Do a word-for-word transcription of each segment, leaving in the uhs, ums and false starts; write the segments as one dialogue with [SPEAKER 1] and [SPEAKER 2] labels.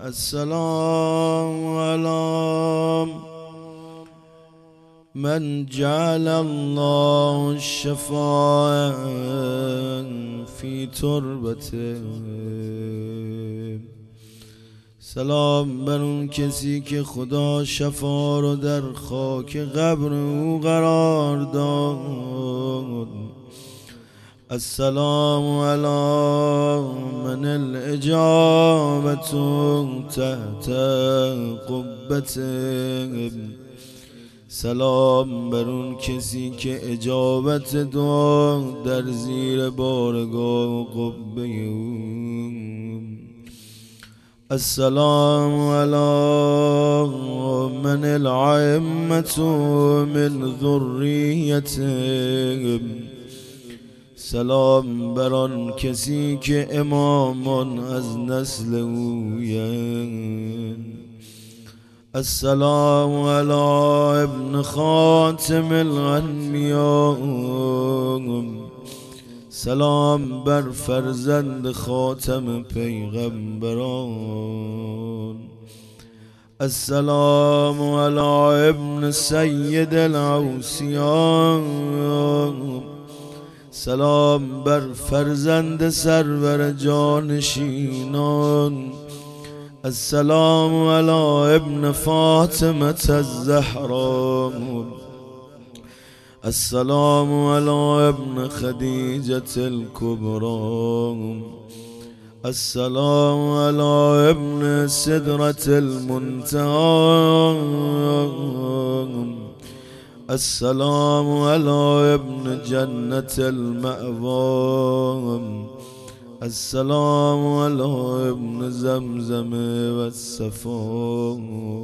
[SPEAKER 1] السلام على من جعل الله الشفاء في تربته. سلام بر اون کسی که خدا شفا رو در خاک قبر او قرار داد. السلام علی من الاجابة تحت قبته. سلام بر اون کسی که اجابت دعا در زیر بارگاه قبه او. السلام علی من الائمة من ذریته. سلام بر آن کسی که امامان از نسل اویند. السلام علی ابن خاتم الانبیاء. سلام بر فرزند خاتم پیغمبران. السلام علی ابن سید الاوصیاء. سلام بر فرزند سرور جانشینان. السلام علی ابن فاطمة الزهراء. السلام علی ابن خدیجة الكبرى. السلام علی ابن سدرة المنتهى. السلام علی ابن جنة المأوى. السلام علی ابن زمزم والصفا.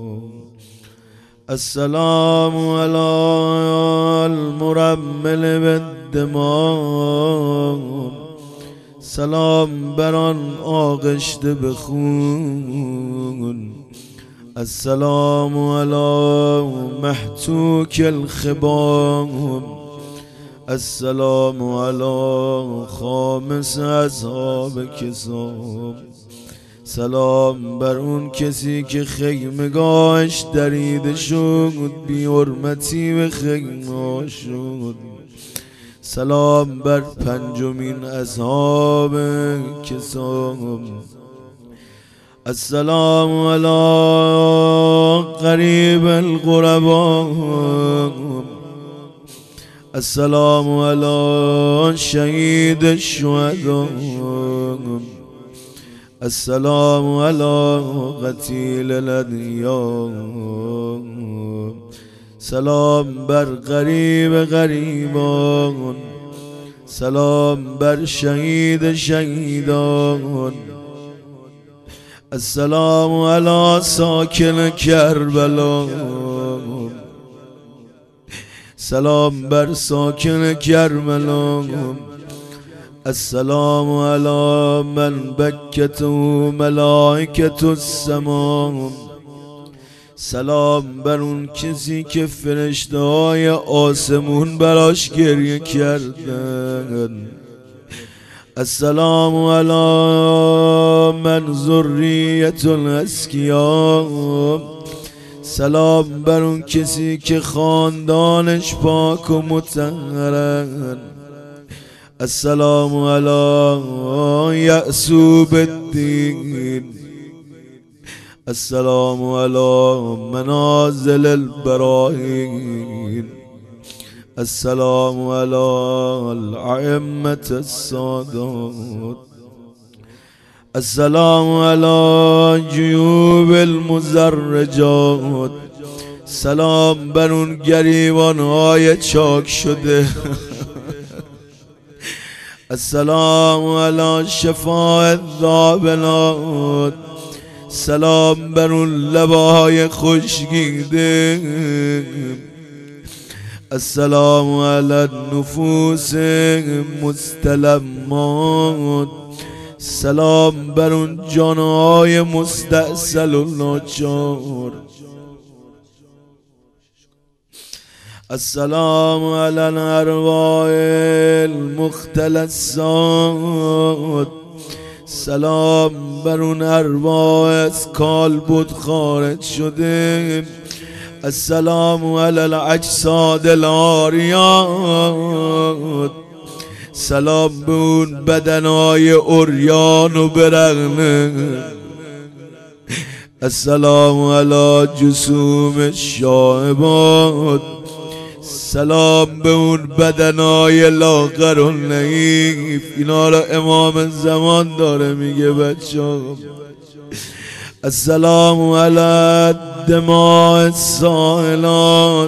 [SPEAKER 1] السلام علی المرمل بالدماء. سلام بر آن آغشته به خون. السلام علی محتوک الخبام. السلام علی خامس اصحاب کسام. سلام بر اون کسی که خیمگاهش دریده شد، بی حرمتی به خیمه شد. سلام بر پنجمین اصحاب کسام. السلام علی قریب الغرباء. السلام علی شهید الشهداء. السلام علی قتیل الادیان. سلام بر غریب غریبان. سلام بر شهید شهیدان. السلام علی ساکن کربلا. سلام بر ساکن کربلا. السلام علی من بکته ملائکة السما. سلام بر اون کسی که فرشته های آسمون براش گریه کردن. السلام علی من ذریة الاسکیا. سلام بر اون کسی که خاندانش پاک و مطهرن. السلام علی یعصوب الدین. السلام علی منازل البراهین. السلام علی الائمة السادات. السلام علی جیوب المزرجات. سلام بر اون گریبان های چاک شده. السلام علی شفاء الذابلات. سلام بر اون لبهای خشکیده. السلام علی النفوس مستلمات. سلام بر اون جانهای مستأصل و ناچار. السلام علی الارواح المختلسات. سلام بر اون ارواح از کالبد خارج شده. السلام علی الاجساد العاریات. سلام به اون بدنهای عریان و برهنه. السلام علی جسوم الشائبات. سلام به اون بدنهای لاغر و نحیف. اینا را امام زمان داره میگه بچه. السلام علی دماء السائلات.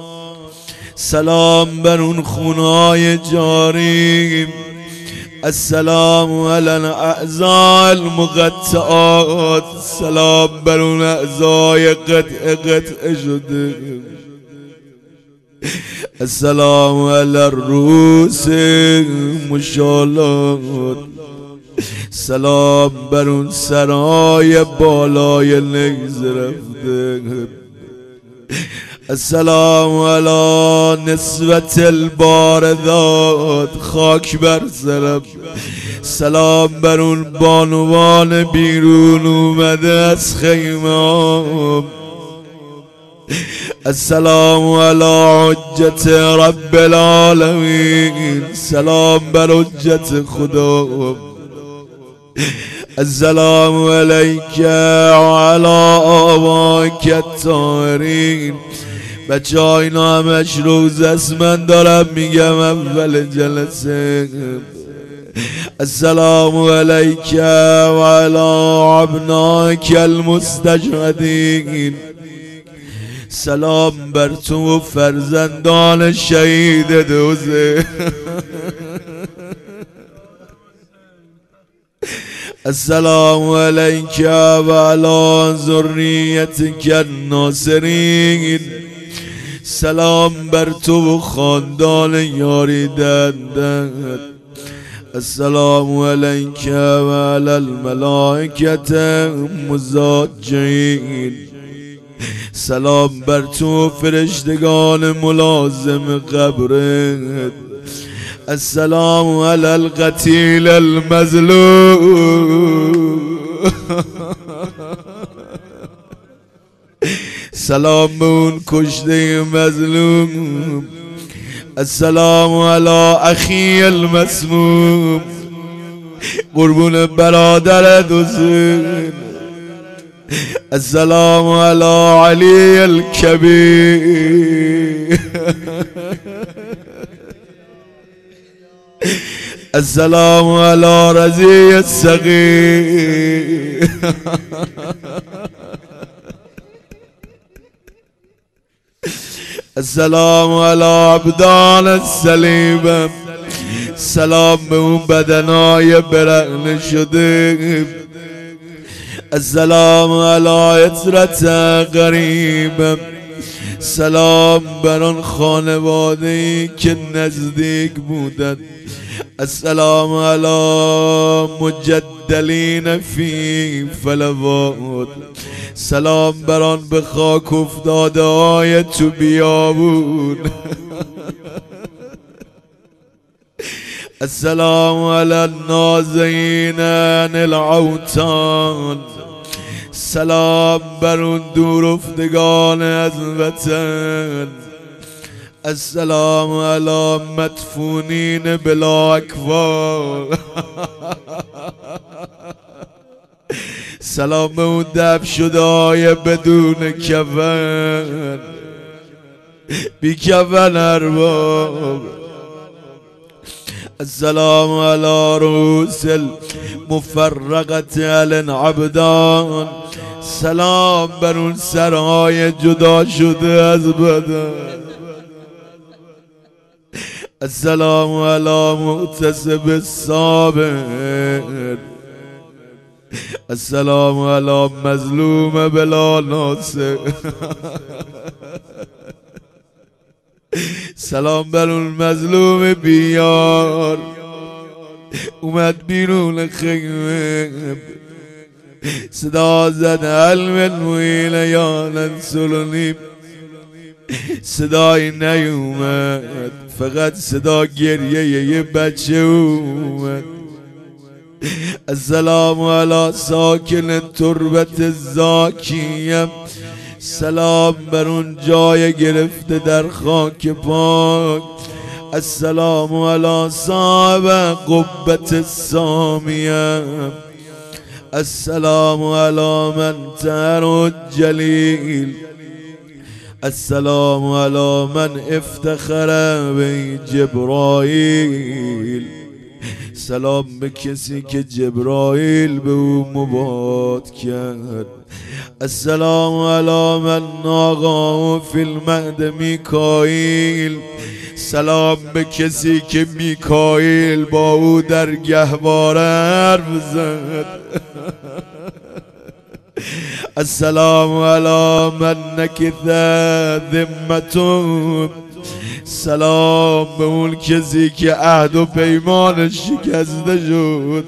[SPEAKER 1] سلام بر اون خونهای جاری. السلام علی الاعضاء المقطعات. سلام بر اون اعضای قطع قطع شده. السلام علی الرؤوس مشالات. سلام بر اون سرای بالای نیز رفته. السلام علی نسوة الباردات. خاک بر سرم. سلام بر اون بانوان بیرون اومده از خیمه. السلام علی حجت رب العالمین. سلام بر حجت خدا. السلام علیک و علی آبائک الطاهرین. بچه ها اینا همش روز است، من دارم میگم اول جلسه. السلام علیک و علی ابنائک المستشهدین. سلام بر تو فرزندان شهید دوزه. السلام علیک و علی ذریتک الناصرین. سلام بر تو خاندان یاریدندت. السلام علیک و علی الملائکة مزاجین. سلام بر تو فرشتگان ملازم قبرت. السلام علی القتیل المظلوم. سلام به اون کشته مظلوم. السلام علی اخی المسموم. قربون برادرت حسین. السلام علی علی الکبیر. السلام علی رضی الصغیر. السلام علی عبدان الصلیب. سلام به اون بدنهای برهنه شده. السلام علی عترت قریب. سلام بر آن خانواده‌ای که نزدیک بودند. السلام علی مجدلین فی فلوات. سلام بر آن به خاک افتاده های تو بیابون. السلام علی النازعین عن العوطان. سلام بر اون دور افتگان از وطن. السلام علی مدفونین بلا اکفان. سلام به اون دفن شده های بدون کفن، بی کفن ارباب. السلام علی رؤوس المفرقة العبدان. سلام بر اون سرهای جدا شده از بدن. السلام علی محتسب الصابر. السلام علی مظلوم بلا ناصر. سلام بر اون مظلوم بیار اومد بیرون خیمه، صدا زد علم المویل یا ننصرنی. صدای نیومد، فقط صدا گریه یه بچه اومد. السلام علی ساکن تربت الزاکیه، سلام بر اون جای گرفته در خاک پاک. السلام علی صاحب قبة السامیه، السلام علی من تر الجلیل، السلام علی من افتخر به جبرائیل. سلام به کسی که جبرائیل به او مباد کرد. السلام علی من ناقاه فی المهد میکائیل، سلام به کسی که میکائیل با او در گهواره حرف زد. السلام علی من نکث ذمته، سلام به اون کسی که عهد و پیمان شکسته شد.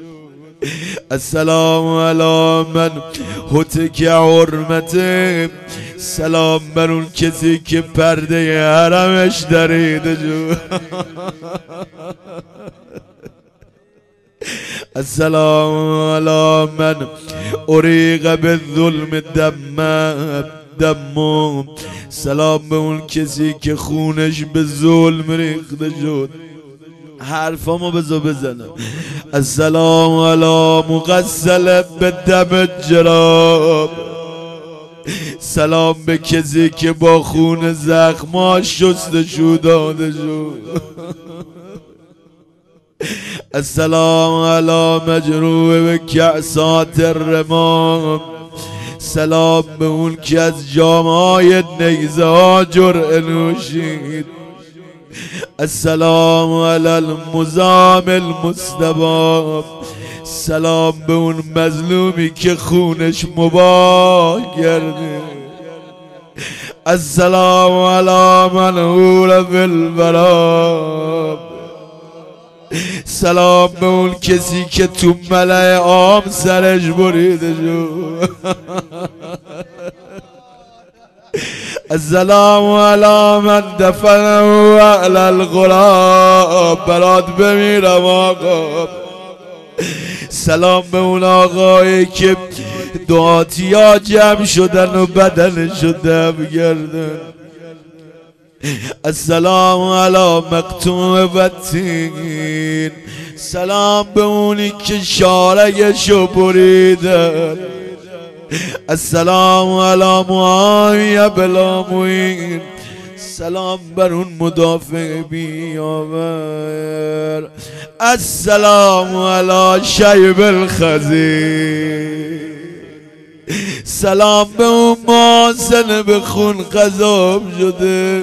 [SPEAKER 1] السلام علی من هتک حرمته، سلام بر اون کسی که پرده حرمش دریده شد. السلام علی من اریق بالظلم دم دم، سلام به اون کسی که خونش به ظلم ریخته شد. حرفامو بذار بزنم. السلام علی مغسل به دم جراب، سلام به کسی که با خون زخماش شستشو داده شد. السلام علی مجروح به کعسات الرمام، سلام به اون که از جامهای نیزه ها جرعه نوشید. السلام علی المزام المستباب، سلام به اون مظلومی که خونش مباح کرده. السلام علی من هور فی البراب، سلام به اون کسی که تو ملأ عام سرش بریده شد. السلام علی من دفنه علی الغراب، برات بمیرم آقا. سلام به اون آقایی که دعاتیا جمع شدن و بدنشو دم گردن. السلام علی مقطوع وطین، سلام به اونی که شارگشو بریدن. السلام علی معاویه بلا معین، سلام بر اون مدافع بیاور. السلام علی شیب الخزی، سلام به اون محسن به خون قذاب شده.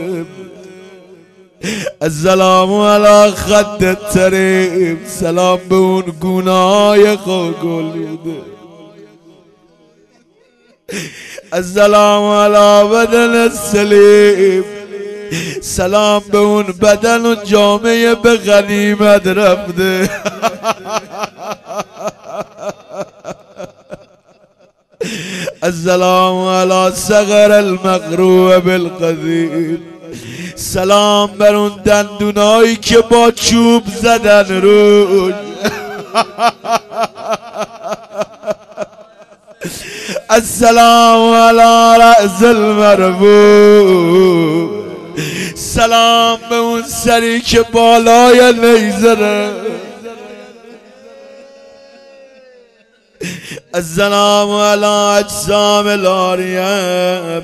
[SPEAKER 1] السلام علی خد طریب، سلام به اون گونه‌های خاک‌آلوده. السلام علی بدن السلیم، سلام به اون بدن و جامعه به غنیمت رفته. السلام علی صغر المقروع بالقذیب، سلام بر اون دندونایی که با چوب زدن روش. السلام علی رأس المرفوع، سلام به اون سری که بالای نیزه. السلام علی اجسام العاریه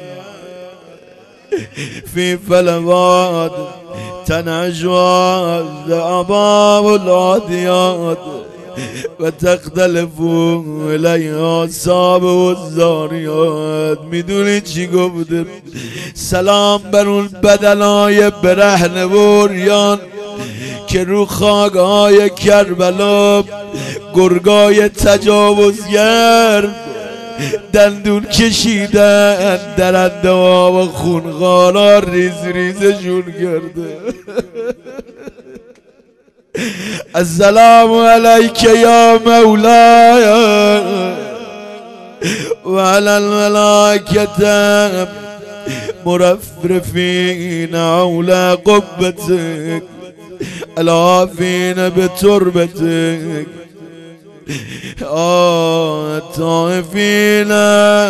[SPEAKER 1] فی فلوات تنجوا ذئاب العادیات و تختلفو الیها صاب و زاریات. میدونی چی گفته؟ سلام بر اون بدنای برهنه و ریان که رو خاک‌های کربلا گرگای تجاوزگر دندون کشیدن، درنده ها و خونخوارا ریز ریزشون کرده. السلام علیک یا مولای و علی الملائکة مرفرفین حول قبتک العافین بتربتک. آه الطائفين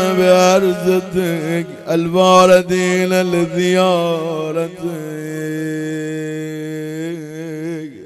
[SPEAKER 1] بأرضك الواردين لزيارتك